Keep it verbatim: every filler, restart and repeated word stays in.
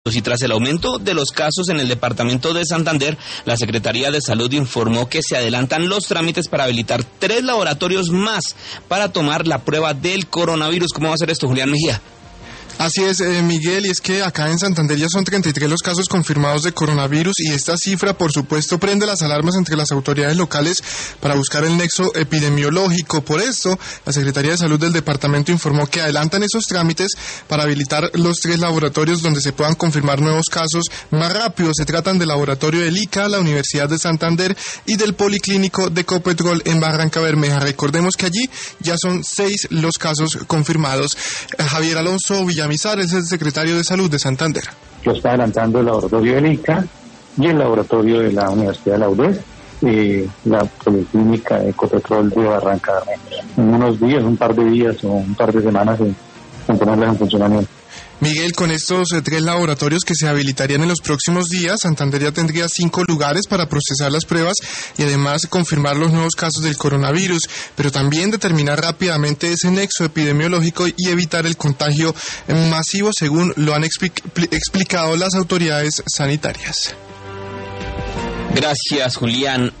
Y tras el aumento de los casos en el departamento de Santander, la Secretaría de Salud informó que se adelantan los trámites para habilitar tres laboratorios más para tomar la prueba del coronavirus. ¿Cómo va a ser esto, Julián Mejía? Así es, eh, Miguel, y es que acá en Santander ya son treinta y tres los casos confirmados de coronavirus y esta cifra, por supuesto, prende las alarmas entre las autoridades locales para buscar el nexo epidemiológico. Por esto, la Secretaría de Salud del departamento informó que adelantan esos trámites para habilitar los tres laboratorios donde se puedan confirmar nuevos casos más rápido. Se tratan del laboratorio del I C A, la Universidad de Santander y del Policlínico de Ecopetrol en Barranca Bermeja. Recordemos que allí ya son seis los casos confirmados. Javier Alonso Villamizar es el secretario de Salud de Santander. Lo está adelantando el laboratorio del I C A y el laboratorio de la Universidad de la U D E S, eh, la Policlínica de Ecopetrol de Barranca Bermeja. En unos días, un par de días o un par de semanas en, en ponerlas en funcionamiento. Miguel, con estos eh, tres laboratorios que se habilitarían en los próximos días, Santander ya tendría cinco lugares para procesar las pruebas y además confirmar los nuevos casos del coronavirus, pero también determinar rápidamente ese nexo epidemiológico y evitar el contagio masivo, según lo han explic- explicado las autoridades sanitarias. Gracias, Julián.